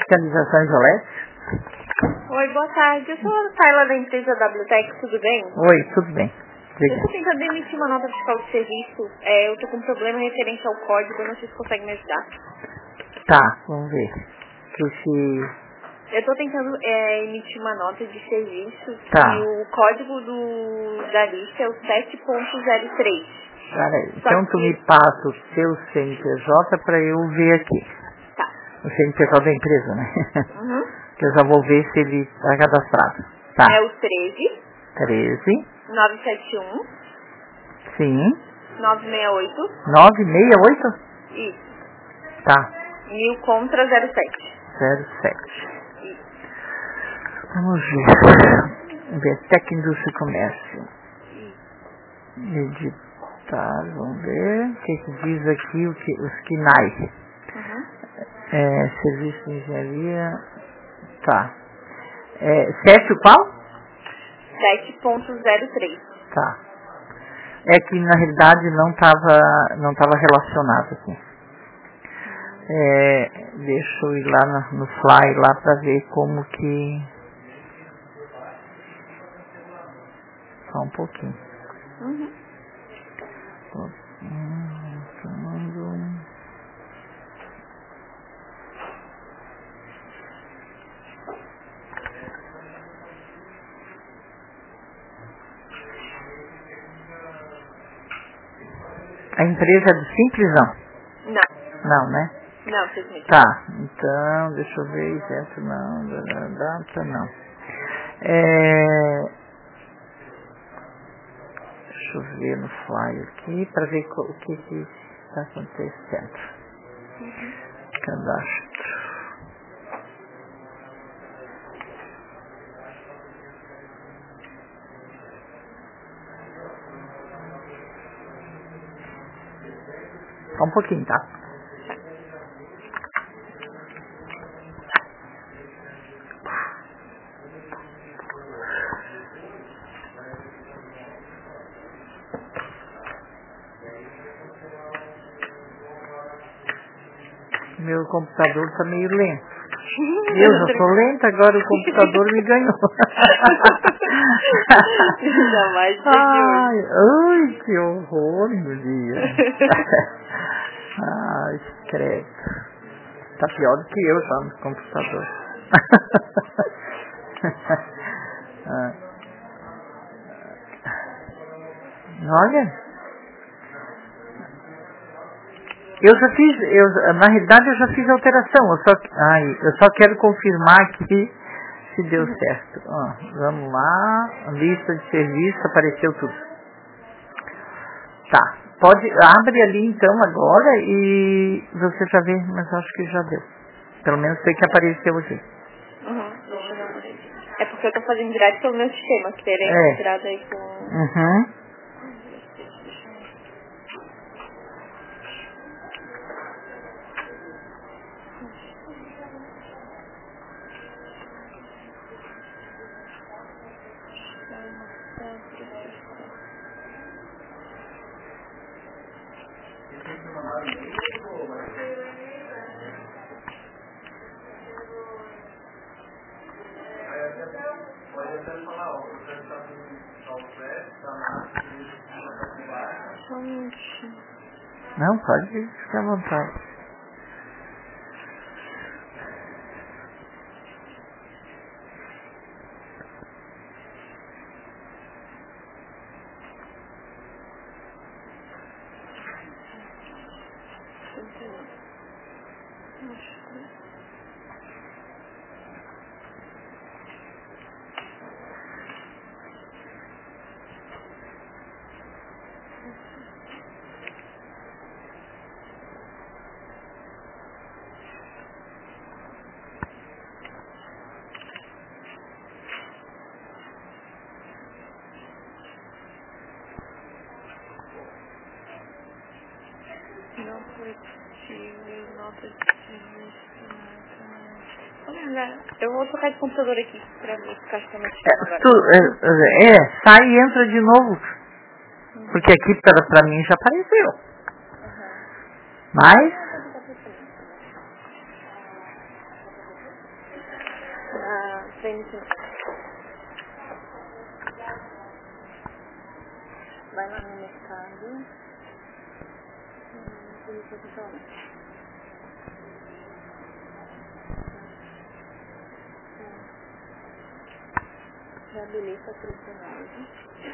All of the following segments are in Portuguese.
Fiscalização Isolete. Oi, boa tarde. Eu sou a Tayla da empresa WTEC, tudo bem? Oi, tudo bem. Eu estou tentando emitir uma nota fiscal de serviço. Eu estou com um problema referente ao código, eu não sei se consegue me ajudar. Tá, vamos ver. Eu estou tentando emitir uma nota de serviço Tá. e o código da lista é o 7.03. Peraí, então tu me passa o seu CNPJ para eu ver aqui. Tá. O CNPJ da empresa, né? Uhum. Que eu já vou ver se ele está cadastrado. Tá. É o 13 971 Sim. 968 968? Isso. Tá. 1000 contra 07. 07. Isso. Vamos ver. Betec Indústria e Comércio. Editar, vamos ver. O que diz aqui os KINAI? Uhum. Serviço de engenharia. Tá. 7 o qual? 7.03. Tá. É que na realidade não tava relacionado aqui. Deixa eu ir lá no Fly lá para ver como que. Só um pouquinho. Uhum. A empresa é do Simplesão? Não. Não, né? Não, vocês mesmo. Tá, então, deixa eu ver, isento não, data não. Deixa eu ver no Fly aqui, para ver o que está acontecendo. Cadastro. Só um pouquinho, tá? Meu computador tá meio lento. Eu já tô lenta, agora o computador me ganhou. Jamais. Ai, que horror, meu dia. Ai, credo. Tá pior do que eu já no computador. Olha, na realidade eu já fiz a alteração, eu só quero confirmar aqui se deu certo. Vamos lá, lista de serviço, apareceu tudo. Tá, abre ali então agora e você já vê, mas acho que já deu. Pelo menos foi que apareceu aqui. Uhum, deixa eu dar uma olhadinha. É porque eu tô fazendo direto pelo meu sistema, querendo tirar daí com... Uhum. Só um minutinho. Não, pode ficar à vontade. Não foi possível, nota de serviço. Eu vou trocar de computador aqui pra ver se caixa tá mais agora. Sai e entra de novo. Porque aqui pra mim já apareceu. Mas Frente. Vai lá no mercado. Reabilita 39.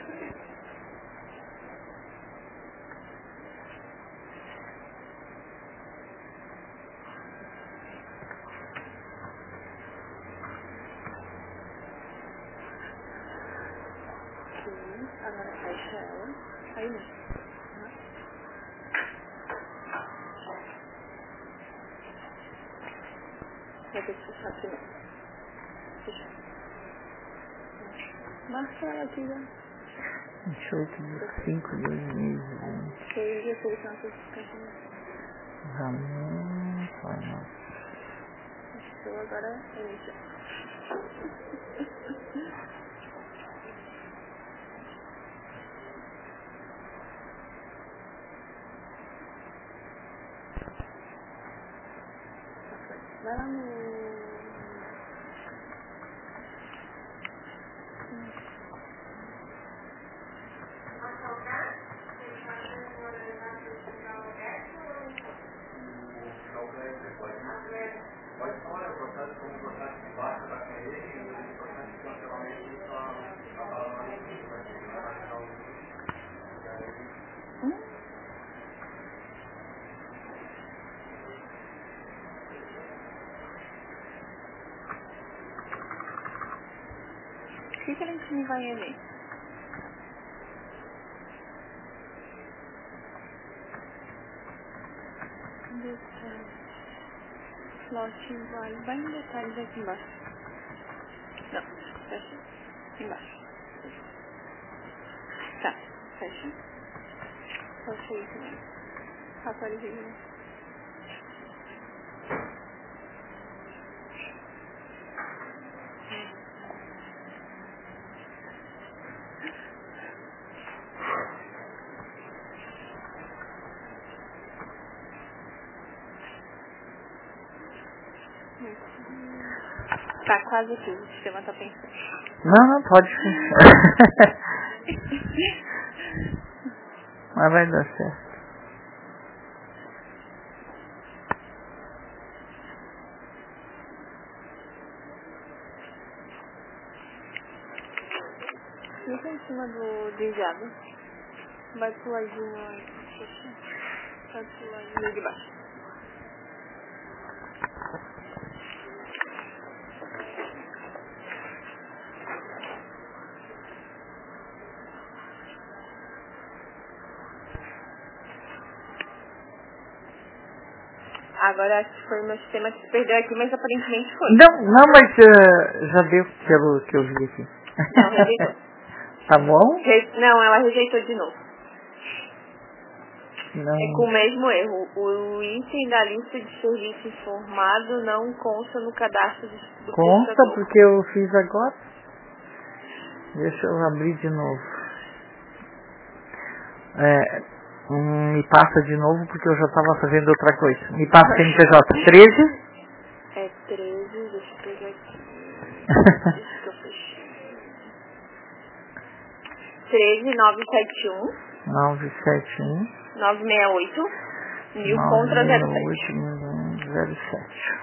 Agora fecha ela. Aí não. Vai ter que fechar primeiro. Fechar. Marca ela aqui já. 28/5/2020. Cheio de solução que Ramon, forma. estou agora inicia. Vai lá no... O que a gente não vai ver? Detalhes. Slot vai em detalhes aqui embaixo. Não, fecha. Embaixo. Tá, fecha. Fecha aí também. Atualizei, né? Tá quase tudo, o sistema tá pensando. Não, pode. Mas vai dar certo. Fica em cima do enviado. Vai pro ladinho aí. Vai pro ladinho de baixo. Agora acho que foi o meu sistema que se perdeu aqui, mas aparentemente foi. Não, mas já deu pelo que eu vi aqui. Não, rejeitou. Tá bom? Não, ela rejeitou de novo. Não. É com o mesmo erro. O item da lista de serviço informado não consta no cadastro do Consta prestador. porque eu fiz agora. Deixa eu abrir de novo. Me passa de novo porque eu já estava fazendo outra coisa. Me passa CNPJ 13. É 13, deixa eu pegar aqui. Deixa que eu fechei. 13 971 971 968 1000 contra 07. 07.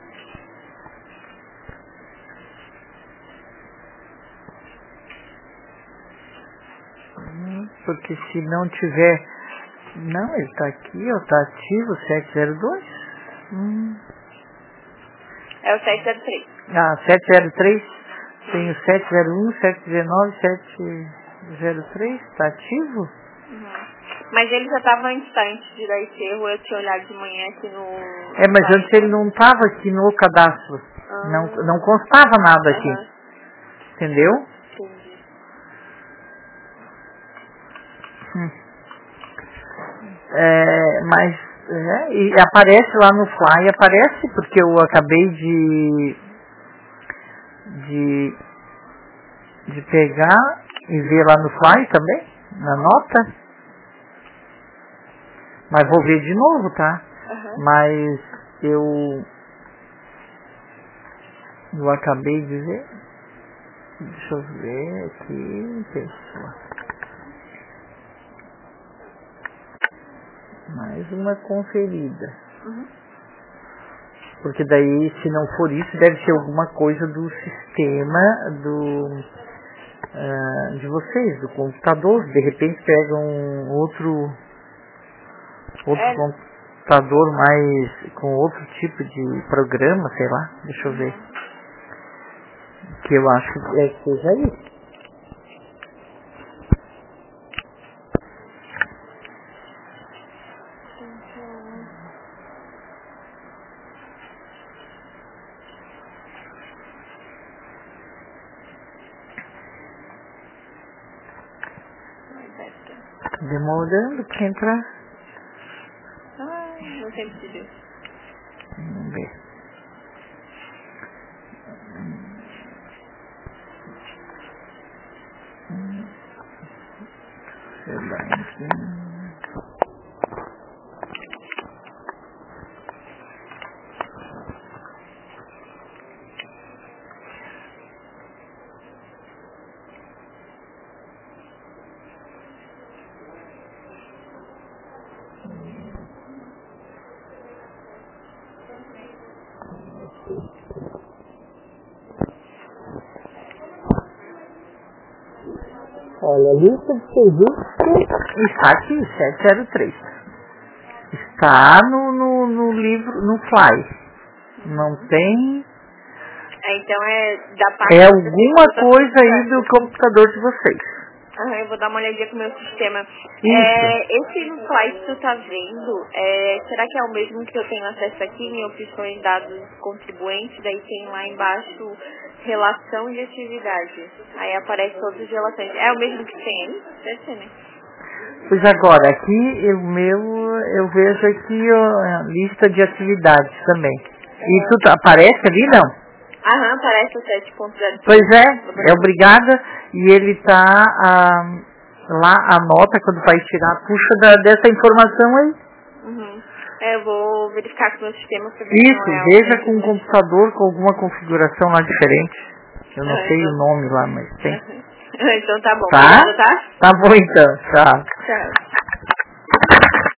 Porque se não tiver... Não, ele está aqui, ó, tá ativo, 702. É o 703. 703. Tem o 701, 719, 703. Tá ativo? Uhum. Mas ele já estava antes de dar esse erro. Eu tinha olhado de manhã aqui no... Mas antes ele não estava aqui no cadastro. Não constava nada aqui. Entendeu? Entendi. Mas e aparece lá no Fly, aparece porque eu acabei de pegar e ver lá no Fly também, na nota. Mas vou ver de novo, tá? Mas eu Eu acabei de ver. Deixa eu ver aqui. Pessoa. Mais uma conferida. Porque daí, se não for isso, deve ser alguma coisa do sistema de vocês, do computador. De repente pega um outro computador mais com outro tipo de programa, sei lá. Deixa eu ver. Que eu acho que seja isso. Demorando pra entrar. Não tem pedido. Vamos ver. Olha, a lista de serviços está aqui, 703. Está no livro, no Fly. Não tem... Então é da parte... É alguma coisa aí do computador de vocês. Eu vou dar uma olhadinha com o meu sistema. Isso. Esse slide que tu tá vendo, será que é o mesmo que eu tenho acesso aqui em opções dados contribuintes? Daí tem lá embaixo relação de atividade. Aí aparece todas as relações. É o mesmo que tem aí? Deve ser, né? Pois agora, aqui eu vejo aqui a lista de atividades também. E tu aparece ali, não? Aparece o 7.0. Pois é obrigada. E ele tá lá, anota quando vai tirar, puxa dessa informação aí. Eu vou verificar com o meu sistema pra ver. Isso, veja com um computador com alguma configuração lá diferente. Eu não sei o nome lá, mas tem. Então tá bom. Tá? Obrigada, tá? Tá bom então, tchau. Tchau.